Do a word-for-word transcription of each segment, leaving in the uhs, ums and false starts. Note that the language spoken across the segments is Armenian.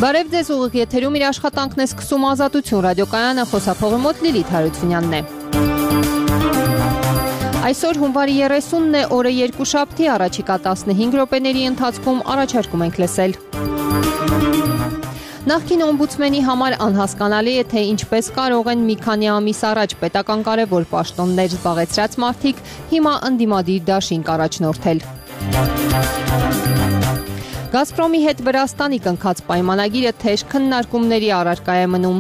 Բարև ձեզ, ուղիղ եթերում իր աշխատանքն է սկսում Ազատություն ռադիոկայանը, խոսափողի մոտ Լիլիթ Հարությունյանն է։ Այսօր հունվարի երեսունն է, օրը երկուշաբթի, առաջիկա տասնհինգ րոպեների ընթացքում առաջարկում ենք լսել։ Նախկին օմբուդսմենի համար անհասկանալի է, թե ինչպես կարող են մի քանի ամիս առաջ պետական կարևոր պաշտոններ զբաղեցրած մարդիկ հիմա ընդդիմադիր դաշինք առաջնորդել։ Գազպրոմի հետ Վրաստանի կնքած պայմանագիրը թեժ քննարկումների առարկա է մնում։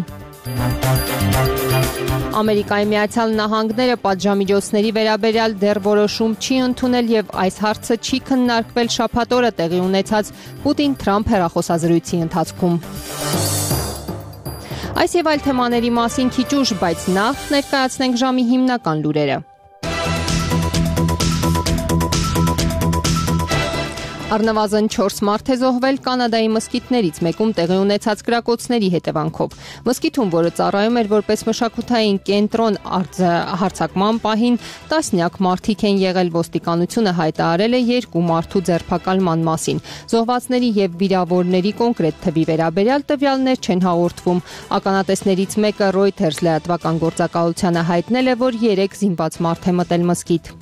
Ամերիկայի Միացյալ Նահանգները պատժամիջոցների վերաբերյալ դեռ որոշում չի ընդունել եւ այս հարցը չի քննարկվել շաբաթ օրը տեղի ունեցած Պուտին-Թրամփ հեռախոսազրույցի ընթացքում։ Այս եւ այլ թեմաների մասին քիչ ուշ, բայց նախ ներկայացնենք ժամի հիմնական լուրերը։ Առնվազն չորս մարդ է զոհվել Կանադայի մզկիթներից մեկում տեղի ունեցած կրակոցների հետևանքով։ Մզկիթում, որը ծառայում էր որպես մշակութային կենտրոն հարձակման պահին, տասնյակ մարդիկ են եղել, ոստիկանությունը հայտարարել է երկու մարդու ձերբակալման մասին։ Զոհվածների եւ վիրավորների կոնկրետ թվի վերաբերյալ տվյալներ չեն հաղորդվում։ Ականատեսներից մեկը Reuters լրատվական գործակալությանը հայտնել է, որ երեք զինված մարդ է մտել մզկիթ։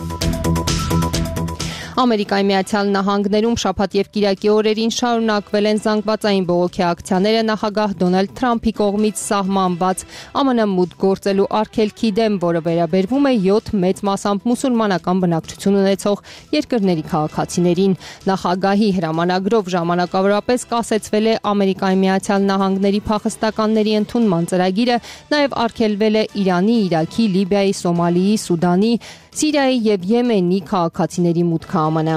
Ամերիկայի Միացյալ Նահանգներում շաբաթ եւ կիրակի օրերին շարունակվել են զանգվածային բողոքի ակցիաները նախագահ Դոնալդ Թրամփի կողմից սահմանված ԱՄՆ մուտք գործելու արգելքի դեմ, որը վերաբերվում է յոթ մեծ մասամբ մուսուլմանական բնակչություն ունեցող երկրների քաղաքացիներին։ Նախագահի հրամանագրով ժամանակավորապես կասեցվել է Ամերիկայի Միացյալ Նահանգների փախստականների ընդունման ծրագիրը, նաեւ արգելվել է Իրանի, Իրաքի, Լիբիայի, Սոմալիի, Սուդանի, Սիրիայի եւ Եմենի քաղաքացիների մուտքը ԱՄՆ։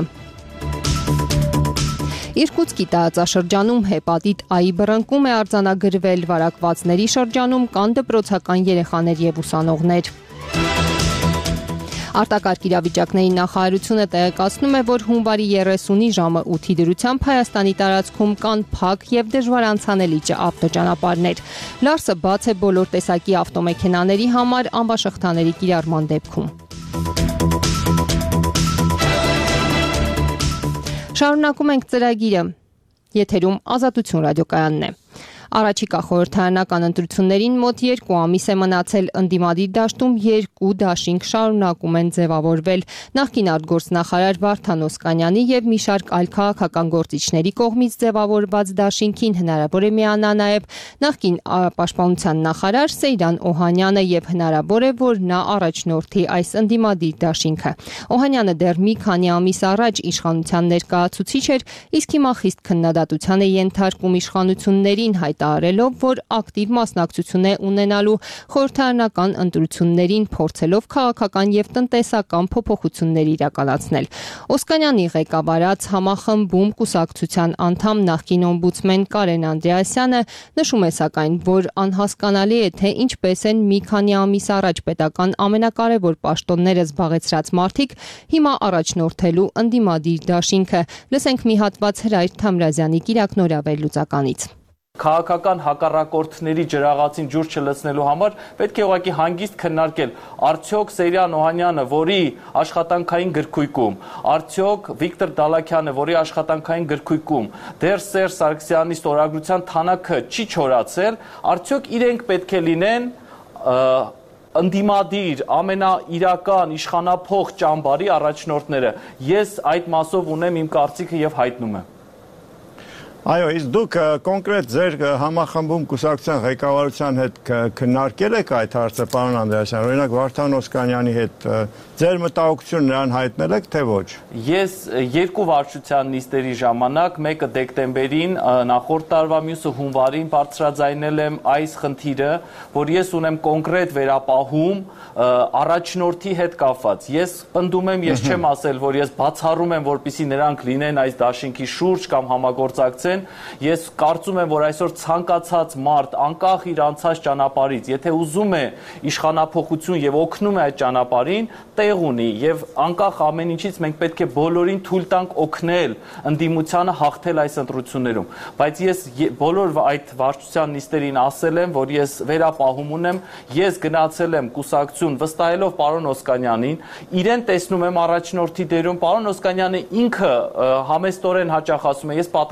Իրկուտսկի տարածաշրջանում հեպատիտ A-ի բռնկում է արձանագրվել, վարակվածների շրջանում կան դպրոցական երեխաներ եւ ուսանողներ։ Արտակարգ իրավիճակների նախարարությունը տեղեկացնում է, որ հունվարի երեսունի ժամը ութի դրությամբ Հայաստանի տարածքում կան փակ եւ դժվար անցանելի ավտոճանապարհներ։ Լարսը բաց է բոլոր տեսակի ավտոմեքենաների համար անվաշղթաների կիրառման դեպքում։ Շարունակում ենք ծրագիրը։ Եթերում Ազատություն ռադիոկայանն է։ Առաջիկա խորհրդարանական ընտրություններին մոտ երկու ամիս է մնացել, ընդդիմադիր դաշտում երկու դաշինք շարունակում են ձևավորվել։ Նախկին արտգործնախարար Վարդան Օսկանյանի եւ մի շարք այլ քաղաքական գործիչների կողմից ձևավորված դաշինքին հնարավոր է միանա նաեւ նախկին պաշտպանության նախարար Սեյրան Օհանյանը եւ հնարավոր է, որ նա առաջնորդի այս ընդդիմադիր դաշինքը։ Օհանյանը դեռ մի քանի ամիս առաջ իշխանության ներկայացուցիչ էր, իսկ հիմա խիստ քննադատության է ենթարկում իշխանություններին, հայտարարելով, որ ակտիվ մասնակցություն է ունենալու խորհրդարանական ընտրություններին, փորձելով քաղաքական եւ տնտեսական փոփոխություններ իրականացնել։ Օսկանյանի ղեկավարած համախմբում կուսակցության անդամ նախկին օմբուդսմեն Կարեն Անդրեասյանը նշում է սակայն, որ անհասկանալի է, թե ինչպես են մի քանի ամիս առաջ պետական ամենակարևոր պաշտոնները զբաղեցրած մարդիկ հիմա առաջնորդելու ընդդիմադիր դաշինքը։ Լսենք մի հատված Հրայր Թամրազյանի կիրակնորաբեր լուծականից։ Քաղաքական հակառակորդների ջրաղացին ջուր չլցնելու համար պետք է ուղղակի հանգիստ քննարկել արդյոք Սեյրան Օհանյանը, որի աշխատանքային գրքույկում, արդյոք Վիկտոր Դալաքյանը, որի աշխատանքային գրքույկում դեռ Սերժ Սարգսյանի ստորագրության թանաքը չի չորացել, արդյոք իրենք պետք է լինեն ընդդիմադիր, ամենաիրական, իշխանափող ճամբարի առաջնորդները։ Ես այդ մասով ունեմ իմ կարծիքը եւ հայտնում եմ։ Այո, իսկ դուք կոնկրետ ձեր համախմբում կուսակցության ղեկավարության հետ քննարկել եք այդ հարցը, պարոն Անդրեասյան, օրինակ Վարդան Օսկանյանի հետ ձեր մտահոգությունը նրան հայտնել եք, թե ոչ։ Ես երկու վարչության նիստերի ժամանակ, մեկը դեկտեմբերին, նախորդ տարվա, մյուսը հունվարին բարձրաձայնել եմ այս խնդիրը, որ ես ունեմ կոնկրետ վերապահում առաջնորդի հետ կապված։ Ես պնդում եմ, ես չեմ ասել, որ ես բացառում եմ, որպեսզի նրանք լինեն այս դաշինքի շուրջ կամ համագործակցեն։ Ես կարծում եմ, որ այսօր ցանկացած մարդ, անկախ իր անցած ճանապարհից, եթե ուզում է իշխանափոխություն եւ օգնում է այդ ճանապարհին, տեղ ունի եւ անկախ ամեն ինչից մենք պետք է բոլորին թույլ տանք օգնել ընդդիմությանը հաղթել այս ընտրություններում։ Բայց ես բոլոր այդ վարչության նիստերին ասել եմ, որ ես վերապահում ունեմ, ես գնացել եմ կուսակցություն վստահելով պարոն Օսկանյանին, իրեն տեսնում եմ առաջնորդի դերում, պարոն Օսկանյանը ինքը համեստորեն հաճախ ասում է, ես պատրաստ եմ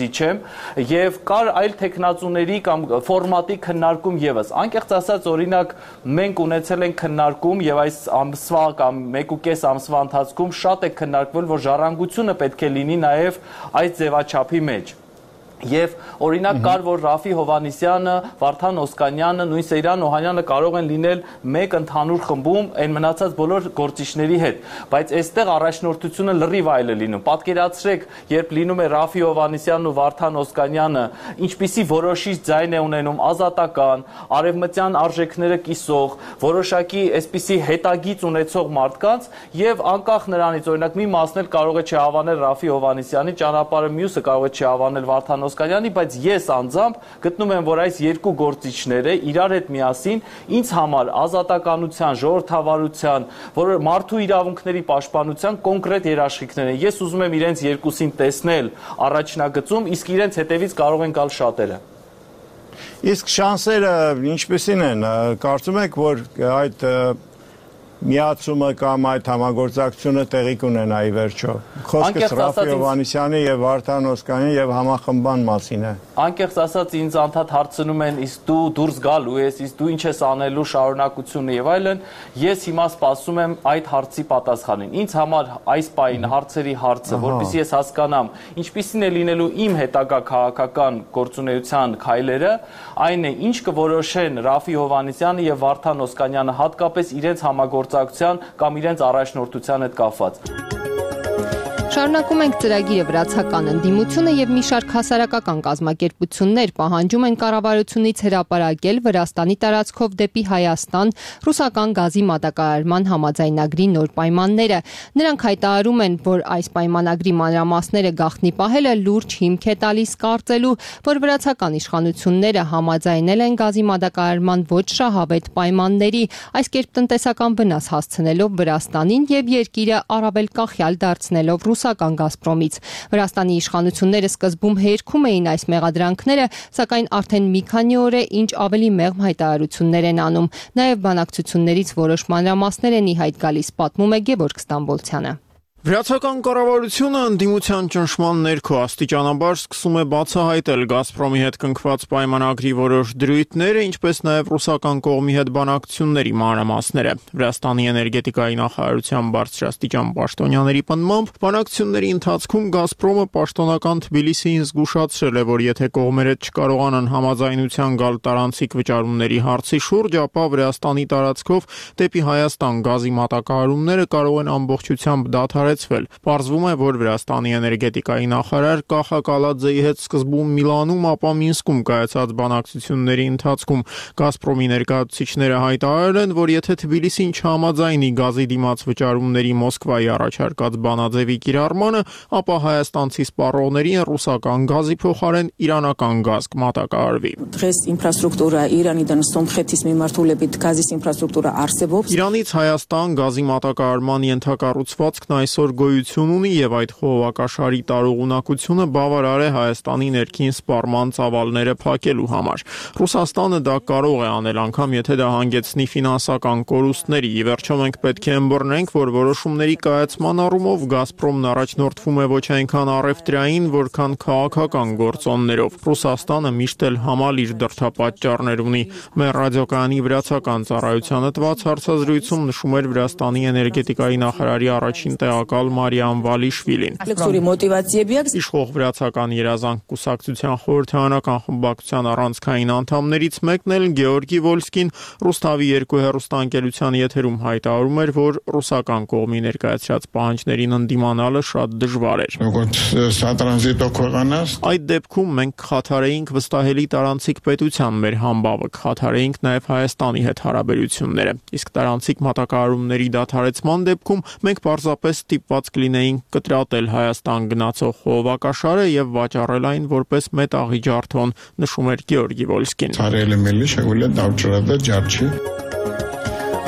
ներխուժիչ եմ եւ կար այլ տեխնացուների կամ ֆորմատի քննարկում եւս։ Անկեղծ ասած, օրինակ, մենք ունեցել ենք քննարկում եւ այս ամսվա կամ մեկ ու կես ամսվա ընթացքում շատ է քննարկվել, որ ժառանգությունը պետք է լինի նաեւ այս ձևաչափի մեջ։ Եվ օրինակ կար, որ Ռաֆի Հովհաննիսյանը, Վարդան Օսկանյանը, նույն Սեյրան Օհանյանը կարող են լինել մեկ ընդհանուր խմբում այն մնացած բոլոր գործիչների հետ, բայց այստեղ առաջնորդությունը լրիվ այլ է լինում։ Պատկերացրեք, երբ լինում է Ռաֆի Հովհաննիսյանն ու Վարդան Օսկանյանը, ինչպիսի որոշիչ ձայն է ունենում ազատական, արևմտյան արժեքները կիսող, որոշակի այսպիսի հետագիծ ունեցող մարդկանց եւ անկախ նրանից, օրինակ մի մասն էլ կարող է չհավանել Ռաֆի Հովհաննիսյանի ճանապարհը, մյուսը կարող է չհավանել Վարդան Օսկանյանի, բայց ես անձամբ գտնում եմ, որ այս երկու գործիչները իրար հետ միասին ինձ համար ազատականության, ժողովրդավարության, որ մարդու իրավունքների պաշտպանության կոնկրետ երաշխիքներ են։ Ես ուզում եմ իրենց երկուսին տեսնել առաջնագծում, իսկ իրենց հետևից կարող են գալ շատերը։ Իսկ շանսերը ինչպիսին են, կարծում եք, որ այդ միացումը կամ այդ համագործակցությունը տեղի կունենա ի վերջո։ Խոսքս Ռաֆի Հովհաննիսյանի եւ Վարդան Օսկանյանի եւ համախմբան մասին է։ Անկեղծ ասած, ինձ անդադ հարցնում են, իսկ դու դուրս գալու ես, իսկ դու ինչ ես անելու, շարունակությունը եւ այլն։ Ես հիմա սպասում եմ այդ հարցի պատասխանին։ Ինձ համար այս պահին հարցերի հարցը, որպեսզի ես հասկանամ, ինչպիսին է լինելու իմ հետագա քաղաքական գործունեության քայլերը, այն է, ինչ կորոշեն Ռաֆի Հովհաննիսյանը եւ Վարդան Օսկանյանը հատկապես իրենց համագործակցության կամ իրենց առաջնորդության հետ կապված։ Շարունակում ենք ծրագիրը վրացական ընդդիմությունը եւ մի շարք հասարակական կազմակերպություններ պահանջում են կառավարությունից հրապարակել Վրաստանի տարածքով դեպի Հայաստան ռուսական գազի մատակարարման համաձայնագրի նոր պայմանները։ Նրանք հայտարարում են, որ այս պայմանագրի մանրամասները գաղտնի պահելը լուրջ հիմք է տալիս կարծելու, որ վրացական իշխանությունները համաձայնել են գազի մատակարարման ոչ շահավետ պայմանների, այս կերպ տնտեսական վնաս հասցնելով Վրաստանին եւ երկիրը առավել կախյալ դարձնելով ռուսական Գազպրոմից։ Վրաստանի իշխանությունները սկզբում հերքում էին այս մեղադրանքները, սակայն արդեն մի քանի օր է, ինչ ավելի մեղմ հայտարարություններ են անում։ Նաև բանակցություններից որոշ մանրամասներ են ի հայտ գալիս, պատմում է Գևորգ Ստամբոլցյանը։ Վրացական կառավարությունը ընդդիմության ճնշման ներքո աստիճանաբար սկսում է բացահայտել Գազպրոմի հետ կնքված պայմանագրի որոշ դրույթները, ինչպես նաև ռուսական կողմի հետ բանակցությունների մանրամասները։ Վրաստանի էներգետիկայի նախարարության բարձրաստիճան պաշտոնյաների պնդմամբ, բանակցությունների ընթացքում Գազպրոմը պաշտոնական Թբիլիսիին զգուշացրել է, որ եթե կողմերը չկարողանան համաձայնության գալ տարանցիկ վճարումների հարցի շուրջ, ապա Վրաստանի տարածքով դեպի Հայաստան գազի մատակարարումները կարող են ամբողջությամբ դադարել։ Պարզվում է, որ Վրաստանի էներգետիկայի նախարար Կախա Կալաձեի հետ սկզբում Միլանում, ապա Մինսկում կայացած բանակցությունների ընթացքում Գազպրոմի ներկայացուցիչները հայտարարել են, որ եթե Թբիլիսին չհամաձայնի գազի դիմաց վճարումների Մոսկվայի առաջարկած բանաձևի կիրառմանը, ապա հայաստանցի սպառողներին ռուսական գազի փոխարեն իրանական գազ կմատակարարվի։ Իրանից Հայաստան գազի մատակարարման ենթակառուցվածքն այս գոյություն ունի եւ այդ խողովակաշարի տարողունակությունը բավարար է Հայաստանի ներքին սպառման ծավալները փակելու համար։ Ռուսաստանը դա կարող է անել անգամ եթե դա հանգեցնի ֆինանսական կորուստների։ Ի վերջո մենք պետք է ըմբռնենք, որ որոշումների կայացման առումով Գազպրոմն առաջնորդվում է ոչ այնքան առևտրային, որքան քաղաքական գործոններով։ Ռուսաստանը միշտ էլ համալիր դրդապատճառներ ունի։ Մեր ռադիոկայանի վրացական ծառայությանը տված հարցազրույցում նշում էր Վրաստանի էներգետիկայի նախարարի առաջին տեղակալ Մարիամ Վալիշվիլին։ Իշխող վրացական երազանք կուսակցության խորհրդարանական խմբակցության առանցքային անդամներից մեկն էլ Գեորգի Վոլսկին Ռուսթավի երկու հեռուստաընկերության եթերում հայտարարում էր, որ ռուսական կողմի ներկայացրած պահանջներին ընդդիմանալը շատ դժվար էր։ Այդ դեպքում մենք կխաթարեինք վստահելի տարանցիկ պետության մեր համբավը, կխաթարեինք նաև Հայաստանի հետ հարաբերությունները։ Իսկ տարանցիկ մատակարարումների դադարեցման դեպքում մենք պարզապես ստիպված կլինեինք կտրատել Հայաստան գնացող խողովակաշարը եւ վաճառել այն որպես մետաղի ջարդոն, նշում էր Գեորգի Վոլսկին։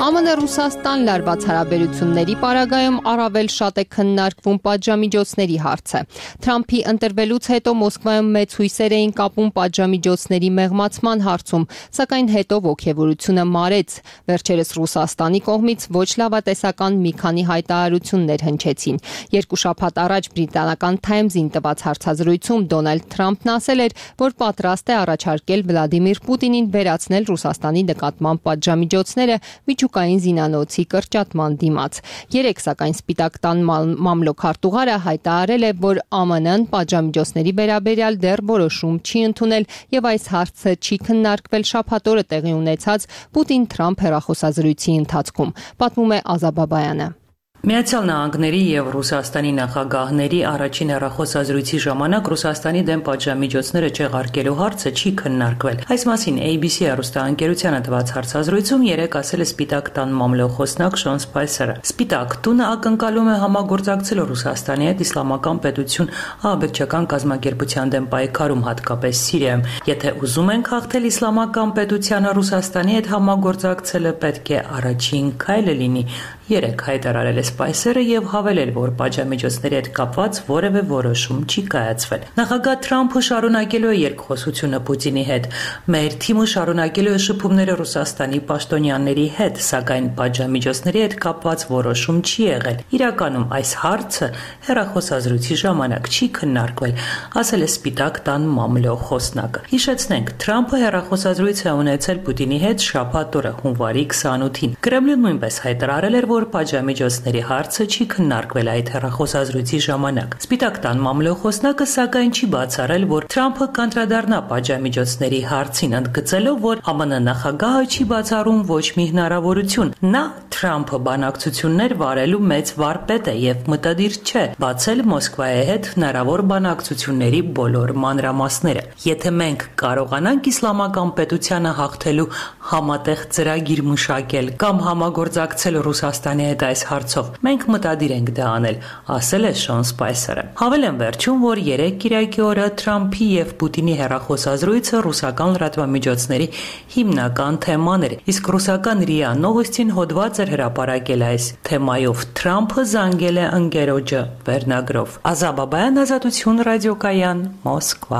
Է Մ Ռուսաստան լարված հարաբերությունների պարագայում առավել շատ է քննարկվում պատժամիջոցների հարցը։ Թրամփի ընտրվելուց հետո Մոսկվայում մեծ հույսեր էին կապում պատժամիջոցների մեղմացման հարցում, սակայն հետո ոգևորությունը մարեց։ Վերջերս Ռուսաստանի կողմից ոչ լավատեսական մի քանի հայտարարություններ հնչեցին։ Երկու շաբաթ առաջ բրիտանական Times-ին տված հարցազրույցում Դոնալդ Թրամփն ասել էր, որ պատրաստ է առաջարկել Վլադիմիր Պուտինին վերացնել Ռուսաստանի նկատմամբ պատժամիջոցները միջուկային զինանոցի կրճատման դիմաց։ Երեք սակայն Սպիտակ տան մամլոք-արտուղարը հայտարարել է, որ Ա Մ Ն պատժամիջոցների վերաբերյալ դեռ որոշում չի ընդունել եւ այս հարցը չի քննարկվել շաբաթ օրը տեղի ունեցած Պուտին-Թրամփ հեռախոսազրույցի ընթացքում, պատմում է Ազա Բաբայանը։ Միացյալ Նահանգների եւ Ռուսաստանի նախագահների առաջին հեռախոսազրույցի ժամանակ Ռուսաստանի դեմ պատժամիջոցները չեղարկելու հարցը չի քննարկվել։ Այս մասին A B C հեռուստաընկերությանը տված հարցազրույցում երեկ ասել է Սպիտակ տան մամլոք-խոսնակ Շոն Սպայսերը։ Սպիտակ տունը ակնկալում է համագործակցել Ռուսաստանի հետ իսլամական պետություն ահաբեկչական կազմակերպության դեմ պայքարում, հատկապես Սիրիայում։ Եթե ուզում ենք հաղթել իսլամական պետությանը, Ռուսաստանի հետ համագործակցելը պետք է առաջին քայլը լինի, երեք հայտարարել է Սպայսերը եւ հավելել, որ պատժամիջոցների հետ կապված որևէ որոշում չի կայացվել։ Նախագահ Թրամփը շարունակելու է երկխոսությունը Պուտինի հետ։ Մեր թիմը շարունակելու է շփումները Ռուսաստանի պաշտոնյաների հետ, սակայն պատժամիջոցների հետ կապված որոշում չի եղել։ Իրականում այս հարցը հեռախոսազրույցի ժամանակ չի քննարկվել, ասել է Սպիտակ տան մամլոք խոսնակը։ Հիշեցնենք, Թրամփը հեռախոսազրույց է ունեցել Պուտինի հետ շաբաթ օրը հունվարի քսանութին։ Կրեմլին նույնպես հայտարարել էր, որ պատժամիջոցների հարցը չի քննարկվել այդ հեռախոսազրույցի ժամանակ։ Սպիտակ տան մամլոք-խոսնակը սակայն չի բացառել, որ Թրամփը կանդրադառնա պատժամիջոցների հարցին, ընդգծելով, որ Ա Մ Ն նախագահը չի բացառում ոչ մի հնարավորություն։ Նա Թրամփը բանակցություններ վարելու մեծ վարպետ է եւ մտադիր չէ բացել Մոսկվայի հետ հնարավոր բանակցությունների բոլոր մանրամասները։ Եթե մենք կարողանանք իսլամական պետությանը հաղթելու համատեղ ծրագիր մշակել կամ համագործակցել Ռուսաստանի հետ այս հարցով, մենք մտադիր ենք դա անել, ասել է Շոն Սպայսերը։ Հավելեմ վերջում, որ երեք կիրակի օրը Թրամփի եւ Պուտինի հեռախոսազրույցը ռուսական լրատվամիջոցների հիմնական թեման էր, իսկ ռուսական րիա Նովոստին հոդված էր հրապարակել այս թեմայով։ Թրամփը զանգել է ընկերոջը վերնագրով։ Ազա Բաբայան, Ազատություն ռադիոկայան, Մոսկվա։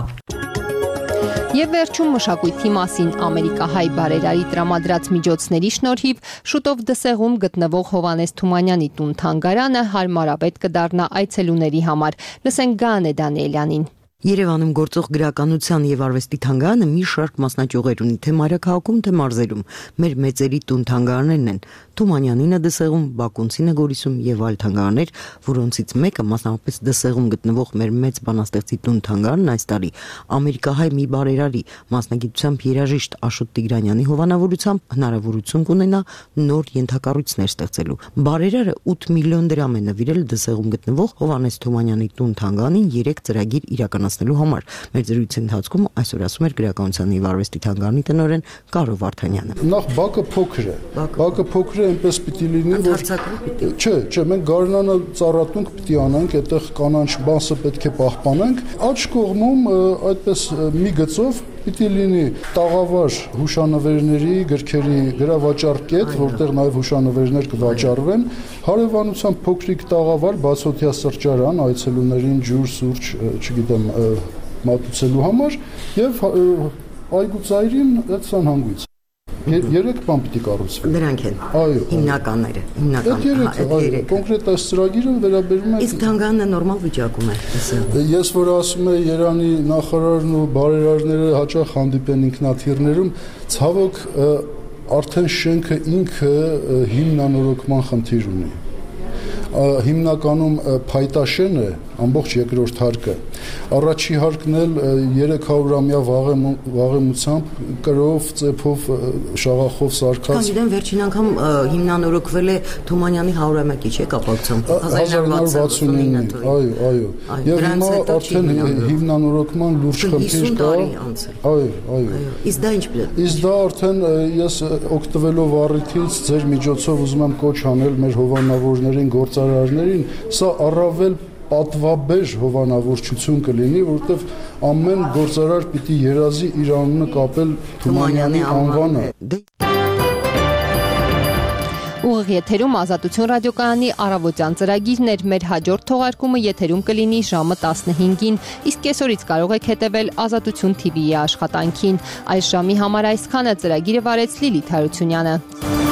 Եվ վերջում մշակույթի մասին ամերիկահայ բարերարի տրամադրած միջոցների շնորհիվ շուտով Դսեղում գտնվող Հովհաննես Թումանյանի տուն-թանգարանը հարմարավետ կդառնա այցելուների համար։ Լսենք Գաներ Դանիելյանին։ Երևանում գործող գրականության եւ արվեստի թանգարանը մի շարք մասնաճյուղեր ունի, թե մայրաքաղաքում, թե մարզերում։ Մեր մեծերի տուն-թանգարաններն են Թումանյանինը Դսեղում, Բակունցինը Գորիսում եւ այլ թանգարաններ, որոնցից մեկը մասնավորապես Դսեղում գտնվող մեր մեծ բանաստեղծի տուն-թանգարանն այս տարի ամերիկահայ մի բարերարի մասնագիտությամբ երաժիշտ Աշոտ Տիգրանյանի հովանավորությամբ հնարավորություն կունենա նոր ենթակառույցներ ստեղծելու։ Բարերարը ութ միլիոն դրամ է նվիրել Դսեղում գտնվող Հովհաննես Թումանյանի տուն-թանգարանին երեք ծրագիր իրականացնելու համար։ Մեր զրույցի ընթացքում այսօր ասում էր գրականության եւ արվեստի թանգարանի տնօրեն Կարո Վարդանյանը։ Նախ բակը փոքր է։ Բակը փոքր է, այնպես պիտի լինի, որ չէ, չէ, մենք գարնանը ծառատունք պիտի անենք, այդտեղ կանանչ բասը պետք է պահպանենք։ Աջ կողմում այդպես մի գծով պիտի լինի տաղավար հուշանվերների, գրքերի գրավաճառ կետ, որտեղ նաև հուշանվերներ կվաճառվեն, հարևանությամբ փոքրիկ տաղավար, բացօթյա սրճարան, այցելուներին ջուր, սուրճ, չգիտեմ, մատուցելու համար եւ այգու ծայրին այդ սանհանգույց։ Երեք բան պիտի կառուցվի։ Դրանք են։ Այո, հիմնականները, հիմնական։ Այո, կոնկրետ այս ծրագիրը վերաբերում է։ Իսկ թանգարանը նորմալ վիճակում է։ Ես որ ասում եմ Երանի նախարարն ու բարերարները հաճախ հանդիպեն ինքնաթիռներում, ցավոք արդեն շենքը ինքը հիմնանորոգման խնդիր ունի։ Հիմնականում փայտաշեն է, ամբողջ երկրորդ հարկը։ Առաջի հարկն էլ երեք հարյուրամյա վաղեմությամբ կրով, ծեփով, շաղախով սարքած։ Գիտեմ, վերջին անգամ հիմնանորոգվել է Թումանյանի հարյուրամյակի, չէ՞ կապակցությամբ։ հազար նոր վաթսունինը, այո, այո։ Եվ հիմա արդեն հիմնանորոգման լուրջ խնդիր կա։ Այո, այո։ Իսկ դա ինչ պետք է։ Իսկ դա արդեն ես օգտվելով առիթից ձեր միջոցով ուզում եմ կոչ անել մեր հովանավորներին, գործարարներին, սա առավել պատվաբեր հովանավորչություն կլինի, որովհետև ամեն գործարար պիտի երազի իր անունը կապել Թումանյանի անվանը։ Ուղիղ եթերում Ազատություն ռադիոկայանի առավոտյան ծրագիրն էր, մեր հաջորդ թողարկումը եթերում կլինի ժամը տասնհինգին, իսկ կեսօրից կարող եք հետևել Ազատություն թիվիի աշխատանքին։ Այս ժամի համար այսքանը, ծրագիրը վարեց Լիլիթ Հարությունյանը։